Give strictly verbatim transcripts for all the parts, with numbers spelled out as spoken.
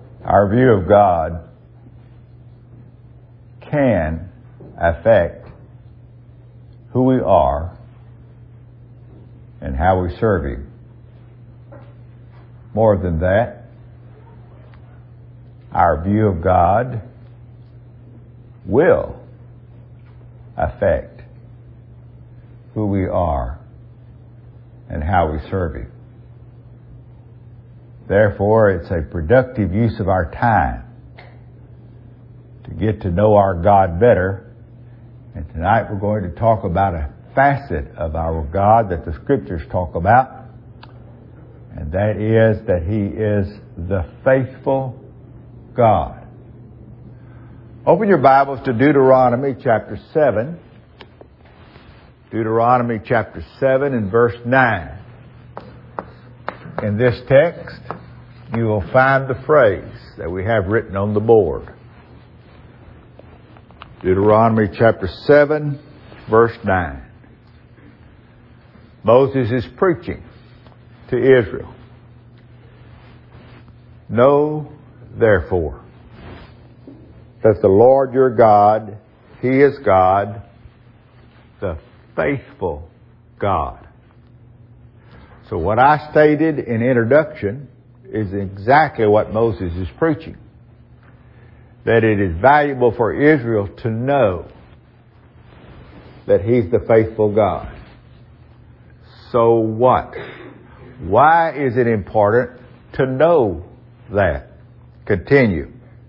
Our view of God can affect who we are and how we serve Him. More than that, our view of God will affect who we are and how we serve Him. Therefore, it's a productive use of our time to get to know our God better. And tonight we're going to talk about a facet of our God that the Scriptures talk about, and that is that He is the faithful God. Open your Bibles to Deuteronomy chapter seven. Deuteronomy chapter seven and verse nine. In this text, you will find the phrase that we have written on the board. Deuteronomy chapter seven, verse nine. Moses is preaching to Israel. Know, therefore, that the Lord your God, He is God, the faithful God. So what I stated in introduction is exactly what Moses is preaching. That it is valuable for Israel to know that He's the faithful God. So what? Why is it important to know that? Continue.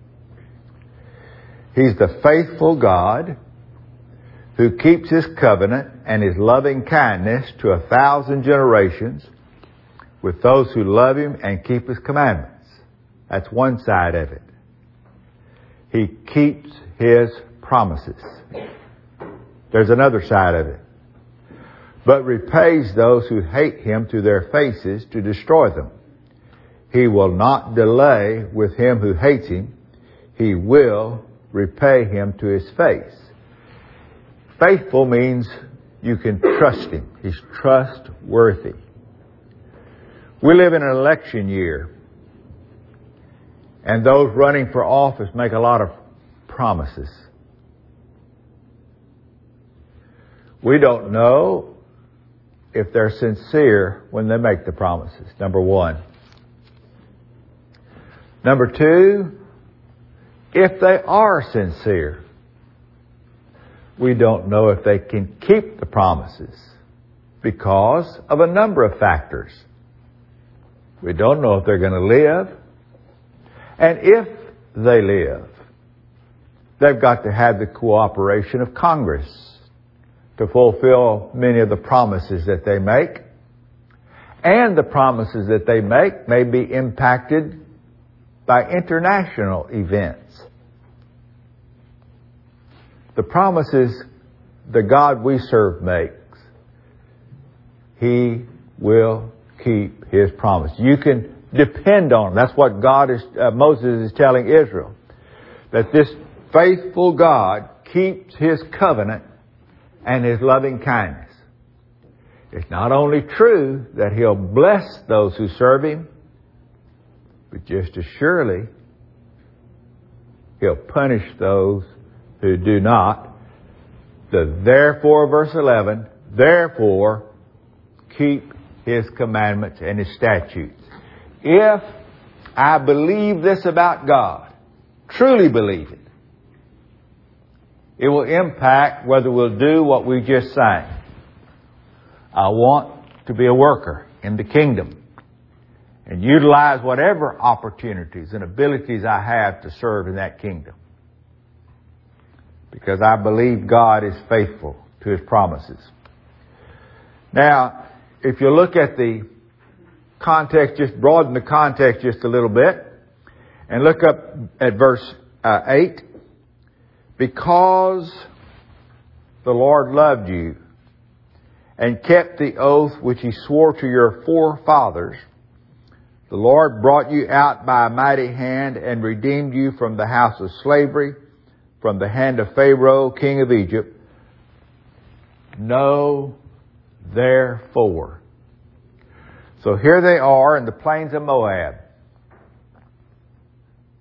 He's the faithful God who keeps His covenant and His loving kindness to a thousand generations with those who love Him and keep His commandments. That's one side of it. He keeps His promises. There's another side of it. But repays those who hate Him to their faces to destroy them. He will not delay with him who hates Him. He will repay him to his face. Faithful means you can trust Him. He's trustworthy. We live in an election year, and those running for office make a lot of promises. We don't know if they're sincere when they make the promises, number one. Number two, if they are sincere, we don't know if they can keep the promises because of a number of factors. We don't know if they're going to live. And if they live, they've got to have the cooperation of Congress to fulfill many of the promises that they make. And the promises that they make may be impacted by international events. The promises the God we serve makes, He will keep His promise. You can depend on Him. That's what God is, uh, Moses is telling Israel. That this faithful God keeps His covenant and His loving kindness. It's not only true that He'll bless those who serve Him, but just as surely He'll punish those who do not. The therefore, verse eleven, therefore keep His commandments and His statutes. If I believe this about God, truly believe it, it will impact whether we'll do what we just sang. I want to be a worker in the kingdom and utilize whatever opportunities and abilities I have to serve in that kingdom. Because I believe God is faithful to His promises. Now, if you look at the context, just broaden the context just a little bit, and look up at verse uh, eight. Because the Lord loved you and kept the oath which He swore to your forefathers, the Lord brought you out by a mighty hand and redeemed you from the house of slavery, from the hand of Pharaoh, king of Egypt. Know therefore. So here they are in the plains of Moab.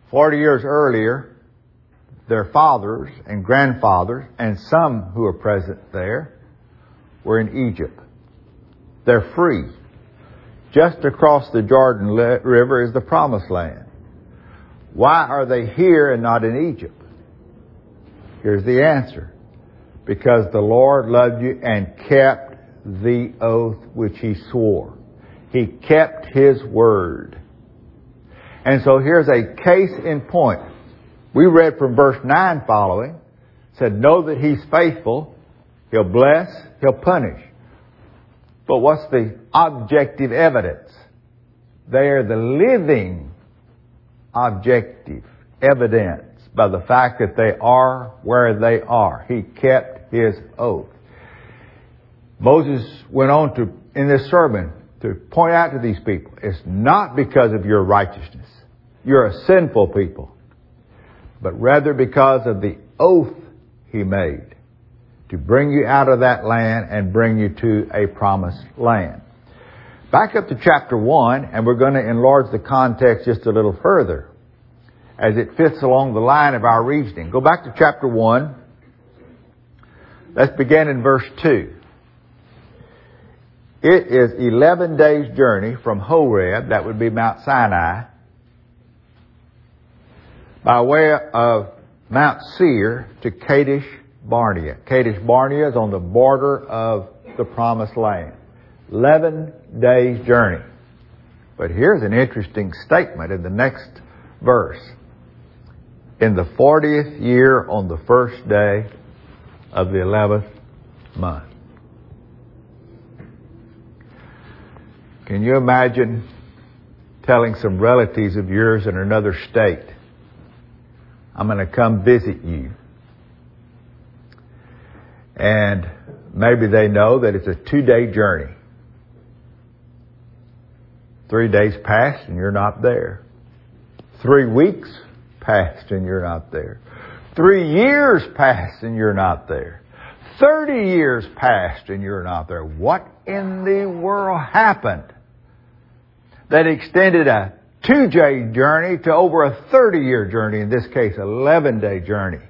Forty years earlier, their fathers and grandfathers, and some who are present there, were in Egypt. They're free. Just across the Jordan River is the Promised Land. Why are they here and not in Egypt? Here's the answer. Because the Lord loved you and kept the oath which He swore. He kept His word. And so here's a case in point. We read from verse nine following, said, know that He's faithful. He'll bless, He'll punish. But what's the objective evidence? They are the living objective evidence by the fact that they are where they are. He kept His oath. Moses went on to, in this sermon, to point out to these people, it's not because of your righteousness. You're a sinful people. But rather because of the oath He made to bring you out of that land and bring you to a promised land. Back up to chapter one, and we're going to enlarge the context just a little further as it fits along the line of our reasoning. Go back to chapter one. Let's begin in verse two. It is eleven days' journey from Horeb, that would be Mount Sinai, by way of Mount Seir to Kadesh Barnea. Kadesh Barnea is on the border of the Promised Land. Eleven days' journey. But here's an interesting statement in the next verse. In the fortieth year on the first day of the eleventh month. Can you imagine telling some relatives of yours in another state, I'm going to come visit you? And maybe they know that it's a two-day journey. Three days passed and you're not there. Three weeks passed and you're not there. Three years passed and you're not there. Thirty years passed and you're not there. What in the world happened that extended a two-day journey to over a thirty-year journey, in this case, eleven-day journey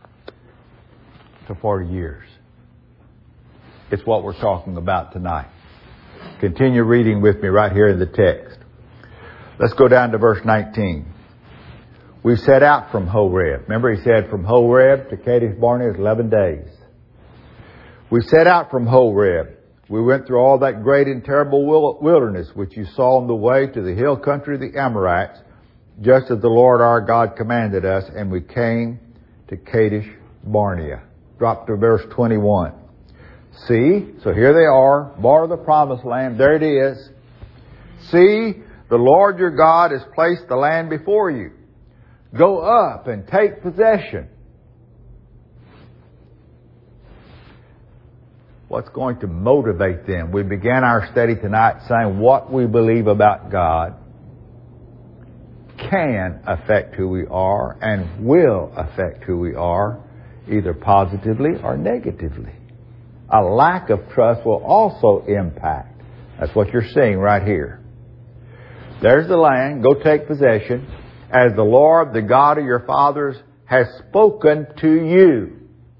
to forty years? It's what we're talking about tonight. Continue reading with me right here in the text. Let's go down to verse nineteen. We set out from Horeb. Remember, he said from Horeb to Kadesh Barnea is eleven days. We set out from Horeb. We went through all that great and terrible wilderness which you saw on the way to the hill country of the Amorites, just as the Lord our God commanded us, and we came to Kadesh Barnea. Drop to verse twenty-one. See, so here they are, border of the Promised Land. There it is. See, the Lord your God has placed the land before you. Go up and take possession. What's going to motivate them? We began our study tonight saying what we believe about God can affect who we are and will affect who we are, either positively or negatively. A lack of trust will also impact. That's what you're seeing right here. There's the land. Go take possession. As the Lord, the God of your fathers, has spoken to you.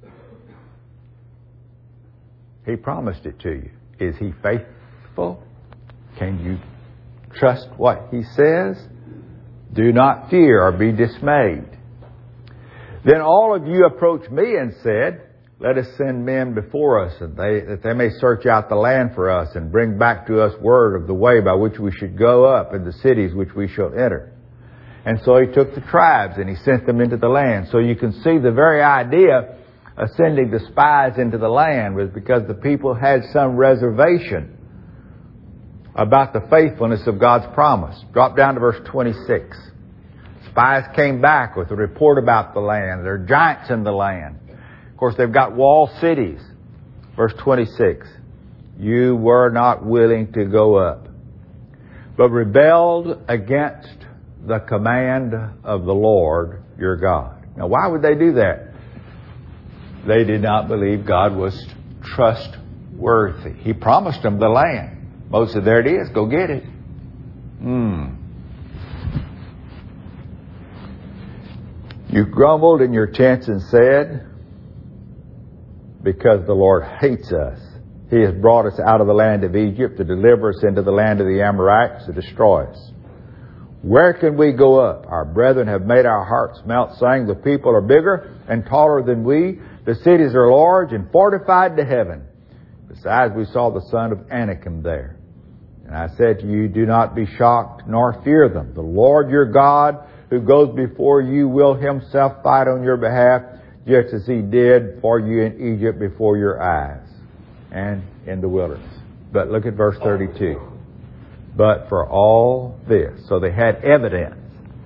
He promised it to you. Is He faithful? Can you trust what He says? Do not fear or be dismayed. Then all of you approached me and said, let us send men before us, and they, that they may search out the land for us and bring back to us word of the way by which we should go up and the cities which we shall enter. And so He took the tribes and He sent them into the land. So you can see the very idea of sending the spies into the land was because the people had some reservation about the faithfulness of God's promise. Drop down to verse twenty-six. Spies came back with a report about the land. There are giants in the land. Of course, they've got walled cities. Verse twenty-six. You were not willing to go up, but rebelled against the command of the Lord your God. Now, why would they do that? They did not believe God was trustworthy. He promised them the land. Moses said, there it is. Go get it. Hmm. You grumbled in your tents and said, because the Lord hates us, He has brought us out of the land of Egypt to deliver us into the land of the Amorites to destroy us. Where can we go up? Our brethren have made our hearts melt, saying, the people are bigger and taller than we. The cities are large and fortified to heaven. Besides, we saw the son of Anakim there. And I said to you, do not be shocked nor fear them. The Lord your God, who goes before you, will Himself fight on your behalf, just as He did for you in Egypt before your eyes and in the wilderness. But look at verse thirty-two. But for all this, so they had evidence,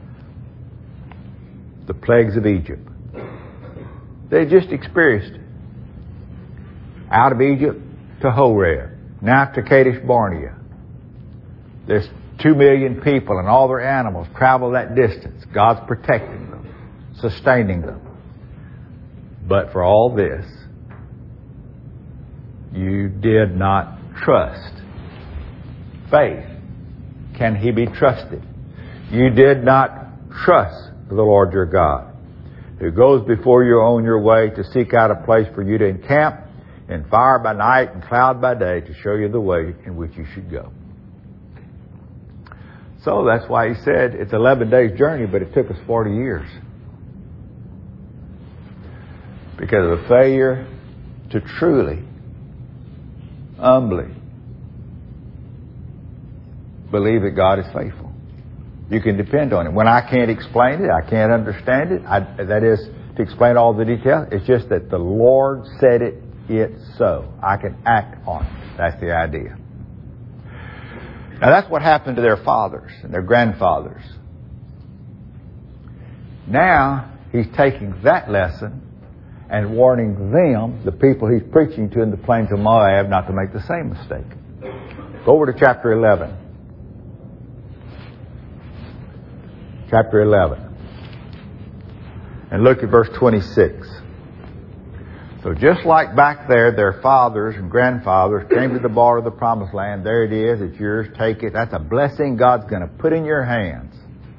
the plagues of Egypt. They just experienced it. Out of Egypt to Horeb, now to Kadesh Barnea. There's two million people and all their animals travel that distance. God's protecting them, sustaining them. But for all this, you did not trust. Faith. Can He be trusted? You did not trust the Lord your God, who goes before you on your way to seek out a place for you to encamp, in fire by night and cloud by day, to show you the way in which you should go. So that's why He said it's an eleven days journey, but it took us forty years. Because of a failure to truly, humbly believe that God is faithful. You can depend on Him. When I can't explain it, I can't understand it, I, that is, to explain all the details, it's just that the Lord said it, it's so. I can act on it. That's the idea. Now that's what happened to their fathers and their grandfathers. Now He's taking that lesson and warning them, the people He's preaching to in the plains of Moab, not to make the same mistake. Go over to chapter eleven. Chapter eleven. And look at verse twenty-six. So just like back there, their fathers and grandfathers came to the border of the promised land. There it is. It's yours. Take it. That's a blessing God's going to put in your hands.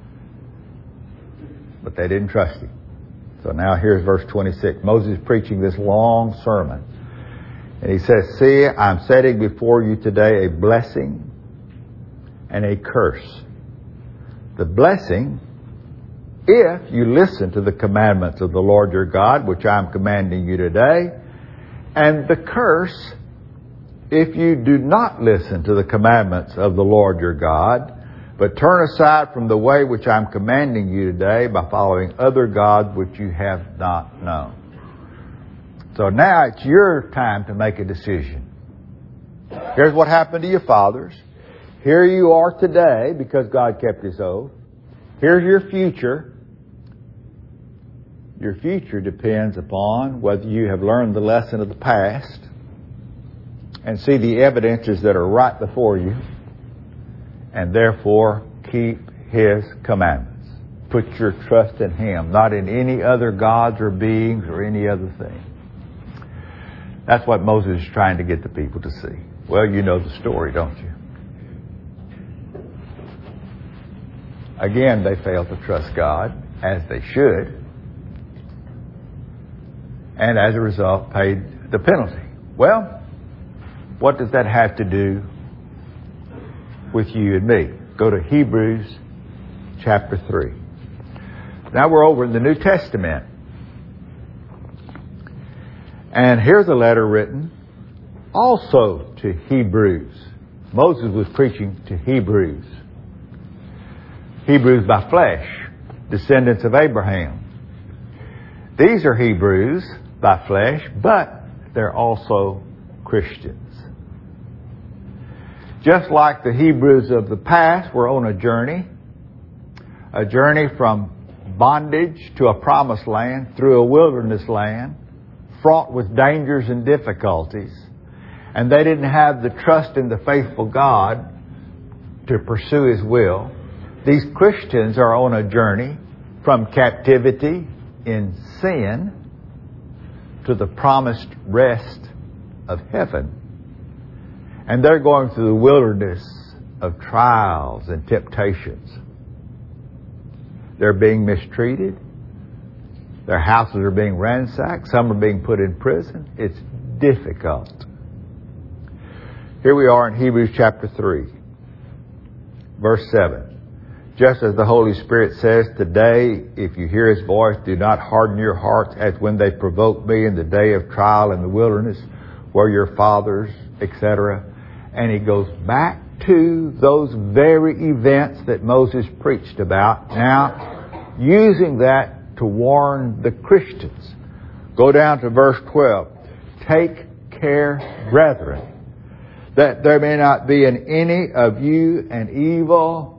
But they didn't trust Him. So now here's verse twenty-six. Moses is preaching this long sermon. And he says, see, I'm setting before you today a blessing and a curse. The blessing, if you listen to the commandments of the Lord your God, which I'm commanding you today. And the curse, if you do not listen to the commandments of the Lord your God, but turn aside from the way which I'm commanding you today by following other gods which you have not known. So now it's your time to make a decision. Here's what happened to your fathers. Here you are today because God kept His oath. Here's your future. Your future depends upon whether you have learned the lesson of the past and see the evidences that are right before you, and therefore keep His commandments. Put your trust in Him, not in any other gods or beings or any other thing. That's what Moses is trying to get the people to see. Well, you know the story, don't you? Again, they failed to trust God, as they should, and as a result paid the penalty. Well, what does that have to do with you and me? Go to Hebrews chapter three. Now we're over in the New Testament. And here's a letter written also to Hebrews. Moses was preaching to Hebrews. Hebrews by flesh, descendants of Abraham. These are Hebrews by flesh, but they're also Christians. Just like the Hebrews of the past were on a journey, a journey from bondage to a promised land, through a wilderness land, fraught with dangers and difficulties, and they didn't have the trust in the faithful God to pursue His will. These Christians are on a journey from captivity in sin to the promised rest of heaven. And they're going through the wilderness of trials and temptations. They're being mistreated. Their houses are being ransacked. Some are being put in prison. It's difficult. Here we are in Hebrews chapter three, verse seven. Just as the Holy Spirit says, today, if you hear His voice, do not harden your hearts as when they provoked me in the day of trial in the wilderness, where your fathers, et cetera. And he goes back to those very events that Moses preached about, now using that to warn the Christians. Go down to verse twelve. Take care, brethren, that there may not be in any of you an evil,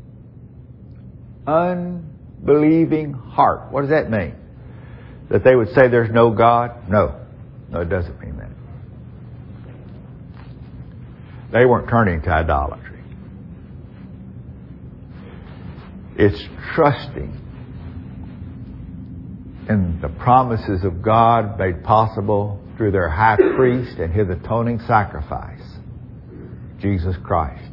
unbelieving heart. What does that mean? That they would say there's no God? No. No, it doesn't mean that. They weren't turning to idolatry. It's trusting in the promises of God made possible through their high priest and His atoning sacrifice, Jesus Christ.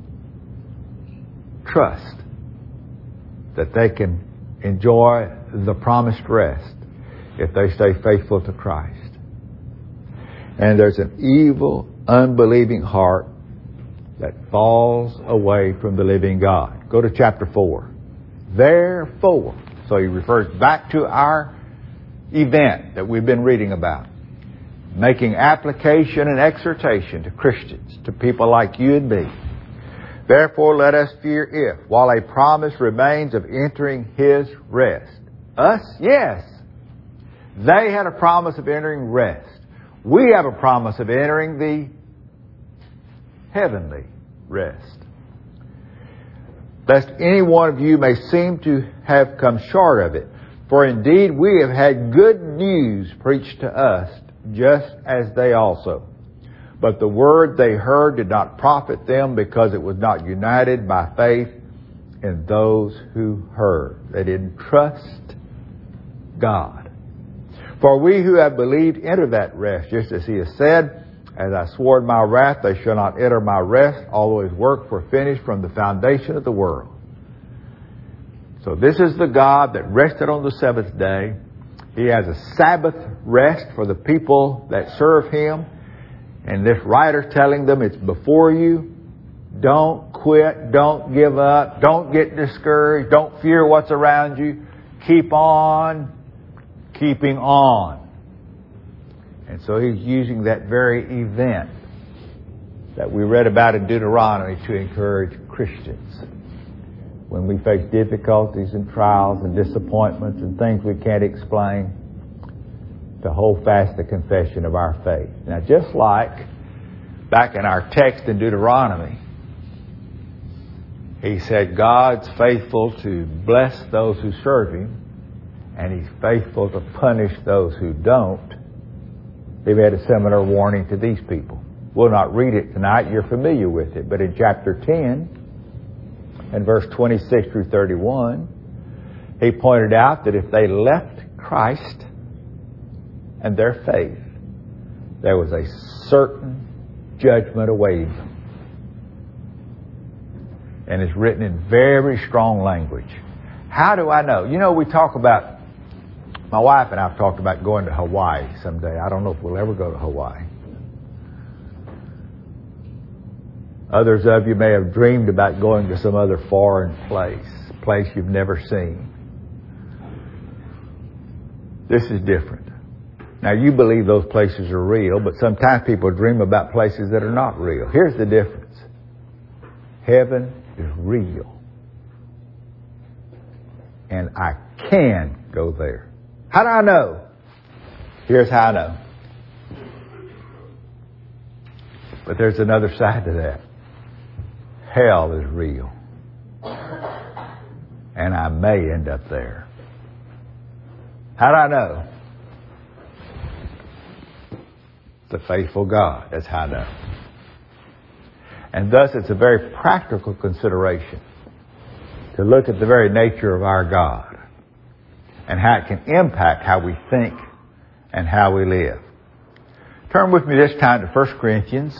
Trust that they can enjoy the promised rest if they stay faithful to Christ. And there's an evil, unbelieving heart that falls away from the living God. Go to chapter four. Therefore, so he refers back to our event that we've been reading about, making application and exhortation to Christians, to people like you and me. Therefore, let us fear if, while a promise remains of entering His rest. Us? Yes. They had a promise of entering rest. We have a promise of entering the heavenly rest. Lest any one of you may seem to have come short of it. For indeed we have had good news preached to us, just as they also. But the word they heard did not profit them, because it was not united by faith in those who heard. They didn't trust God. For we who have believed enter that rest, just as He has said, as I swore in my wrath, they shall not enter my rest, although His works were finished from the foundation of the world. So this is the God that rested on the seventh day. He has a Sabbath rest for the people that serve Him. And this writer telling them it's before you. Don't quit. Don't give up. Don't get discouraged. Don't fear what's around you. Keep on keeping on. And so he's using that very event that we read about in Deuteronomy to encourage Christians. When we face difficulties and trials and disappointments and things we can't explain, to hold fast the confession of our faith. Now, just like back in our text in Deuteronomy, he said God's faithful to bless those who serve Him, and He's faithful to punish those who don't. They've had a similar warning to these people. We'll not read it tonight. You're familiar with it. But in chapter ten and verse twenty-six through thirty-one, he pointed out that if they left Christ and their faith, there was a certain judgment awaiting them. And it's written in very strong language. How do I know? You know, we talk about, my wife and I have talked about going to Hawaii someday. I don't know if we'll ever go to Hawaii. Others of you may have dreamed about going to some other foreign place, a place you've never seen. This is different. Now, you believe those places are real, but sometimes people dream about places that are not real. Here's the difference. Heaven is real. And I can go there. How do I know? Here's how I know. But there's another side to that. Hell is real. And I may end up there. How do I know? The faithful God. That's how I know. And thus it's a very practical consideration to look at the very nature of our God and how it can impact how we think and how we live. Turn with me this time to First Corinthians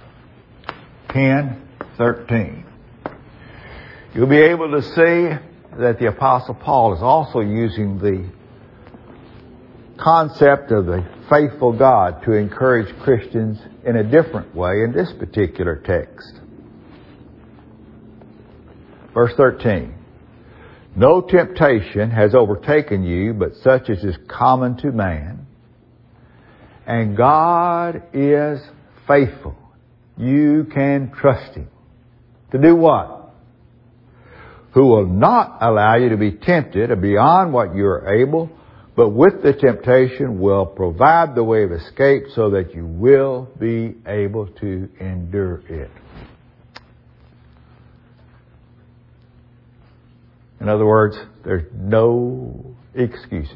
ten thirteen. You'll be able to see that the Apostle Paul is also using the concept of the faithful God to encourage Christians in a different way in this particular text. Verse thirteen. No temptation has overtaken you, but such as is common to man. And God is faithful. You can trust Him. To do what? Who will not allow you to be tempted beyond what you are able, but with the temptation will provide the way of escape so that you will be able to endure it. In other words, there's no excuses.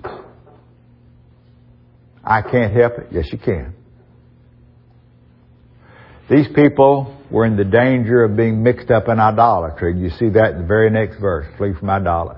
I can't help it. Yes, you can. These people were in the danger of being mixed up in idolatry. You see that in the very next verse. Flee from idolatry.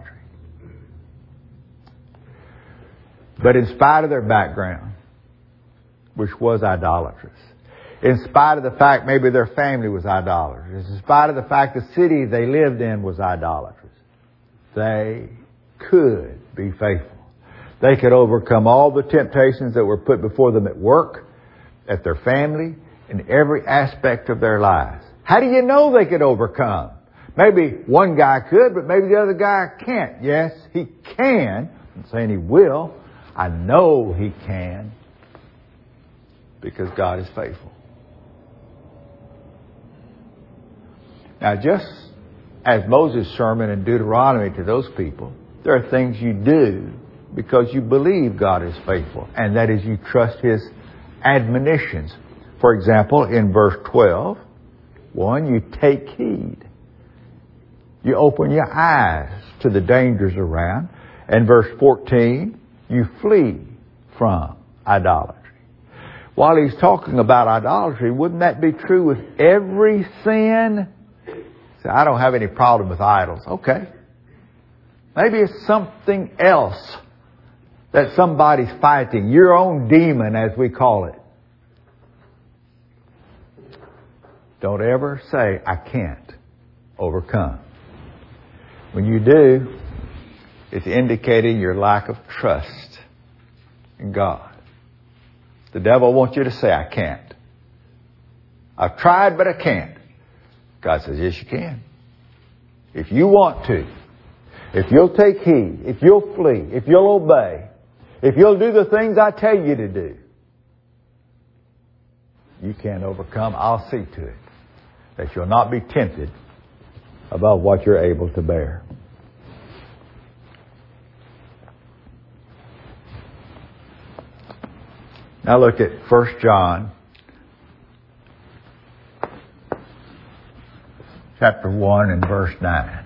But in spite of their background, which was idolatrous, in spite of the fact maybe their family was idolatrous, in spite of the fact the city they lived in was idolatrous, they could be faithful. They could overcome all the temptations that were put before them at work, at their family, in every aspect of their lives. How do you know they could overcome? Maybe one guy could, but maybe the other guy can't. Yes, he can. I'm not saying he will. I know he can, because God is faithful. Now, just as Moses' sermon in Deuteronomy to those people, there are things you do because you believe God is faithful, and that is you trust His admonitions. For example, in verse twelve, one, you take heed. You open your eyes to the dangers around. And verse fourteen, you flee from idolatry. While he's talking about idolatry, wouldn't that be true with every sin? So I don't have any problem with idols. Okay. Maybe it's something else that somebody's fighting. Your own demon, as we call it. Don't ever say, I can't overcome. When you do, it's indicating your lack of trust in God. The devil wants you to say, I can't. I've tried, but I can't. God says, yes, you can. If you want to, if you'll take heed, if you'll flee, if you'll obey, if you'll do the things I tell you to do, you can overcome. I'll see to it that you'll not be tempted above what you're able to bear. Now look at First John chapter one and verse nine.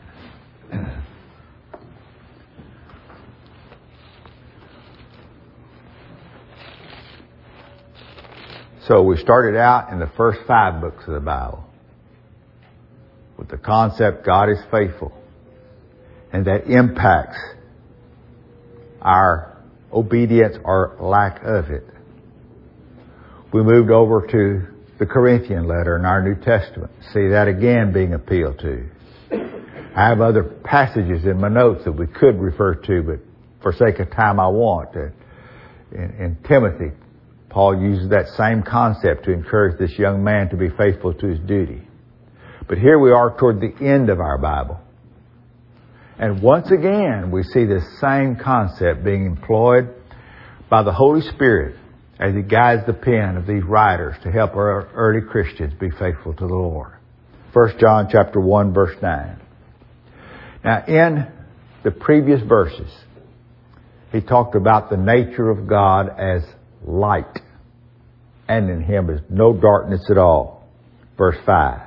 So we started out in the first five books of the Bible with the concept God is faithful, and that impacts our obedience or lack of it. We moved over to the Corinthian letter in our New Testament. See that again being appealed to. I have other passages in my notes that we could refer to, but for sake of time I won't. In, in Timothy, Paul uses that same concept to encourage this young man to be faithful to his duty. But here we are toward the end of our Bible. And once again, we see this same concept being employed by the Holy Spirit as He guides the pen of these writers to help our early Christians be faithful to the Lord. First John chapter one, verse nine. Now, in the previous verses, he talked about the nature of God as light, and in Him is no darkness at all. Verse five.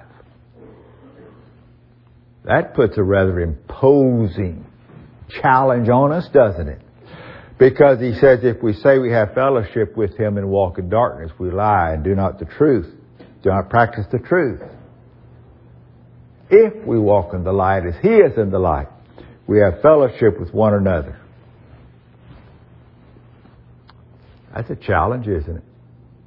That puts a rather imposing challenge on us, doesn't it? Because he says if we say we have fellowship with Him and walk in darkness, we lie and do not the truth, do not practice the truth. If we walk in the light as He is in the light, we have fellowship with one another. That's a challenge, isn't it?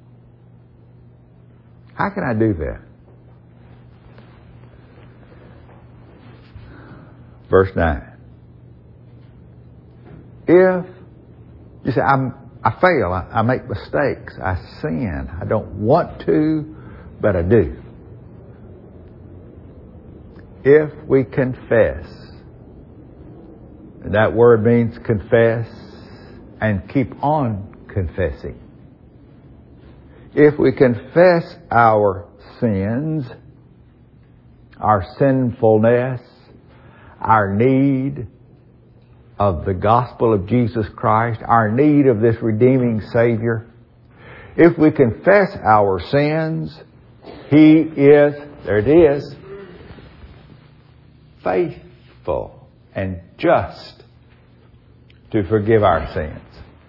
How can I do that? Verse nine. If you say, I'm, I fail, I, I make mistakes, I sin, I don't want to, but I do. If we confess, and that word means confess and keep on confessing. If we confess our sins, our sinfulness, our need of the gospel of Jesus Christ, our need of this redeeming Savior, if we confess our sins, He is, there it is, faithful and just to forgive our sins.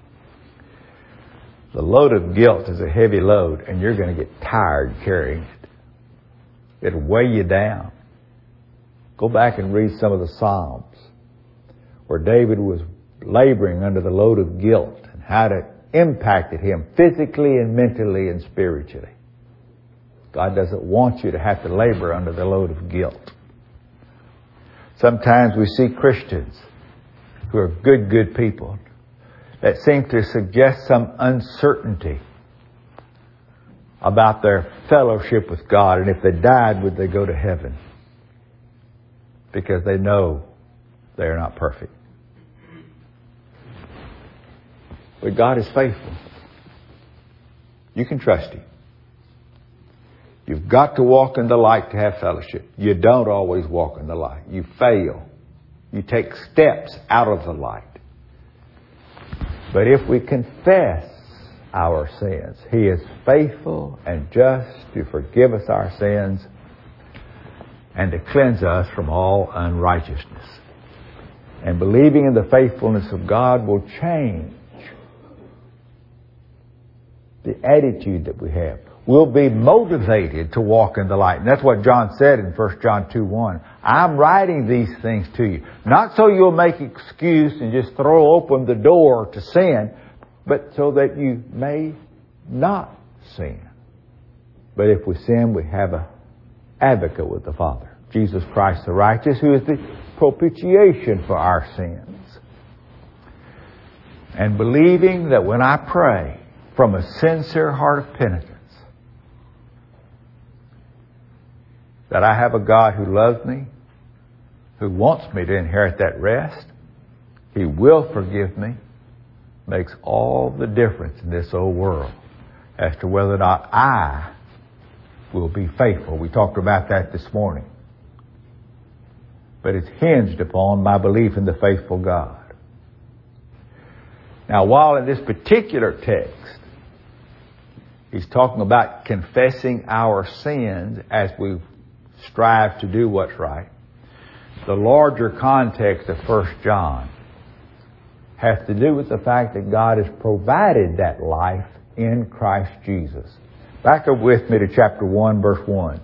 The load of guilt is a heavy load, and you're going to get tired carrying it. It'll weigh you down. Go back and read some of the Psalms where David was laboring under the load of guilt and how it impacted him physically and mentally and spiritually. God doesn't want you to have to labor under the load of guilt. Sometimes we see Christians who are good, good people that seem to suggest some uncertainty about their fellowship with God, and if they died, would they go to heaven? Because they know they are not perfect. But God is faithful. You can trust Him. You've got to walk in the light to have fellowship. You don't always walk in the light. You fail. You take steps out of the light. But if we confess our sins, He is faithful and just to forgive us our sins and to cleanse us from all unrighteousness. And believing in the faithfulness of God will change the attitude that we have. We'll be motivated to walk in the light. And that's what John said in First John two one. I'm writing these things to you, not so you'll make excuse and just throw open the door to sin, but so that you may not sin. But if we sin, we have an advocate with the Father, Jesus Christ the righteous, who is the propitiation for our sins. And believing that when I pray from a sincere heart of penitence, that I have a God who loves me, who wants me to inherit that rest, He will forgive me, makes all the difference in this old world as to whether or not I will be faithful. We talked about that this morning. But it's hinged upon my belief in the faithful God. Now, while in this particular text, He's talking about confessing our sins as we strive to do what's right, the larger context of First John has to do with the fact that God has provided that life in Christ Jesus. Back up with me to chapter one, verse one.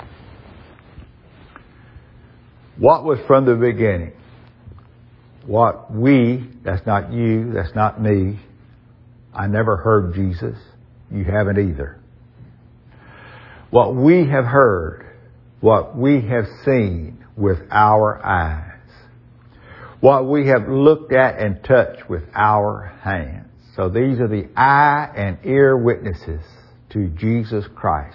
What was from the beginning? What we, that's not you, that's not me. I never heard Jesus. You haven't either. What we have heard, what we have seen with our eyes, what we have looked at and touched with our hands. So these are the eye and ear witnesses to Jesus Christ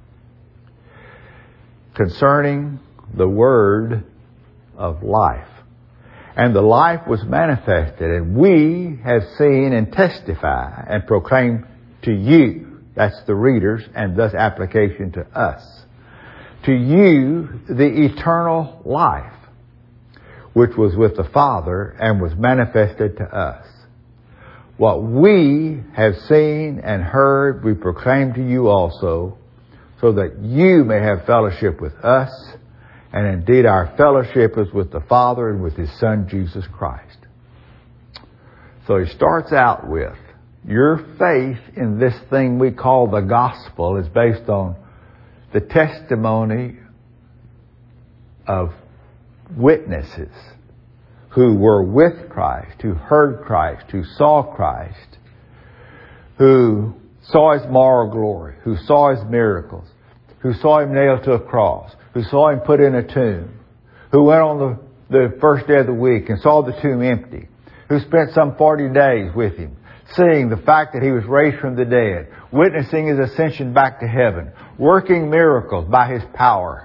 concerning the word of life. And the life was manifested, and we have seen and testify and proclaim to you, that's the readers, and thus application to us, to you the eternal life, which was with the Father and was manifested to us. What we have seen and heard, we proclaim to you also, so that you may have fellowship with us, and indeed our fellowship is with the Father and with His Son, Jesus Christ. So he starts out with, your faith in this thing we call the gospel is based on the testimony of witnesses who were with Christ, who heard Christ, who saw Christ, who saw His moral glory, who saw His miracles, who saw Him nailed to a cross, who saw Him put in a tomb, who went on the, the first day of the week and saw the tomb empty, who spent some forty days with Him, seeing the fact that He was raised from the dead, witnessing His ascension back to heaven, working miracles by His power.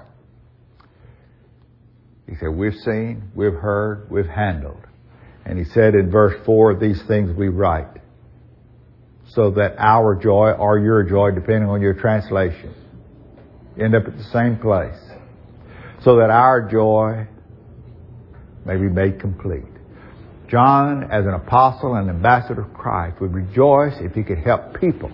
He said, we've seen, we've heard, we've handled. And He said in verse four, these things we write, so that our joy or your joy, depending on your translation, end up at the same place, so that our joy may be made complete. John, as an apostle and ambassador of Christ, would rejoice if he could help people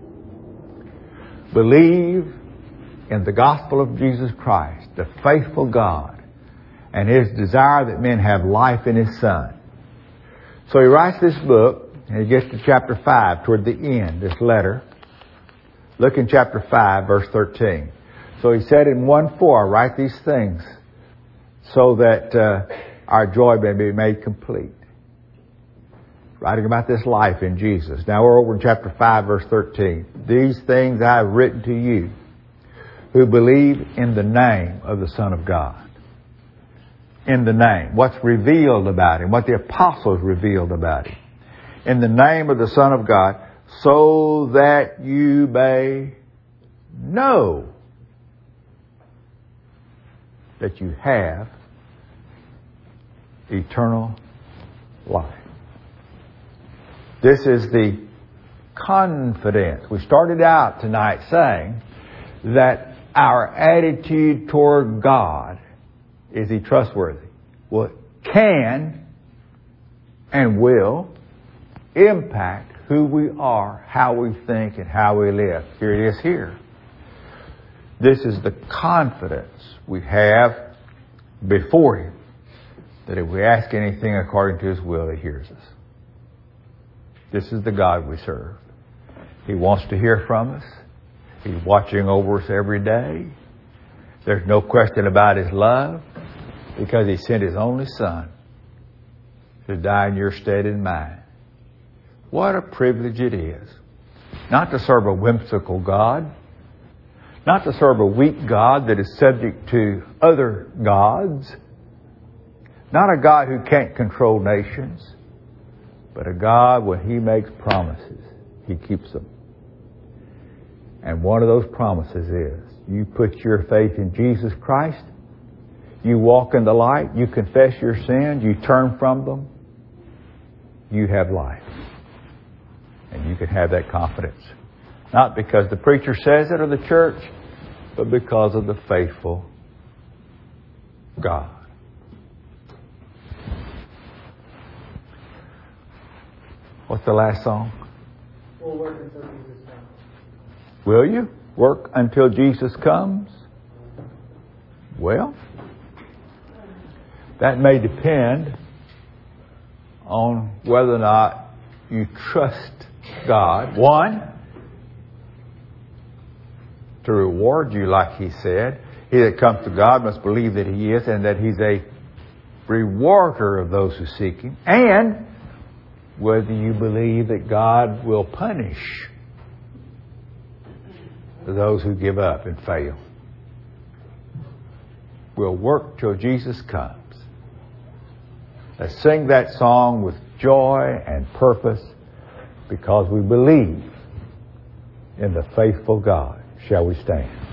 believe in the gospel of Jesus Christ, the faithful God, and His desire that men have life in His Son. So he writes this book, and he gets to chapter five, toward the end, this letter. Look in chapter five, verse thirteen. So he said in one four, write these things so that uh, our joy may be made complete. Writing about this life in Jesus. Now we're over in chapter five, verse thirteen. These things I have written to you who believe in the name of the Son of God. In the name. What's revealed about Him. What the apostles revealed about Him. In the name of the Son of God, so that you may know that you have eternal life. This is the confidence. We started out tonight saying that our attitude toward God, is He trustworthy? Well, it can and will impact who we are, how we think, and how we live. Here it is here. This is the confidence we have before Him, that if we ask anything according to His will, He hears us. This is the God we serve. He wants to hear from us. He's watching over us every day. There's no question about His love, because He sent His only Son to die in your stead and mine. What a privilege it is. Not to serve a whimsical God. Not to serve a weak God that is subject to other gods. Not a God who can't control nations. But a God, when He makes promises, He keeps them. And one of those promises is, you put your faith in Jesus Christ, you walk in the light, you confess your sins, you turn from them, you have life. And you can have that confidence. Not because the preacher says it or the church, but because of the faithful God. What's the last song? We'll work until Jesus comes. Will you work until Jesus comes? Well, that may depend on whether or not you trust God. One, to reward you, like He said. He that comes to God must believe that He is, and that He's a rewarder of those who seek Him. And whether you believe that God will punish those who give up and fail. We'll work till Jesus comes. Let's sing that song with joy and purpose, because we believe in the faithful God. Shall we stand?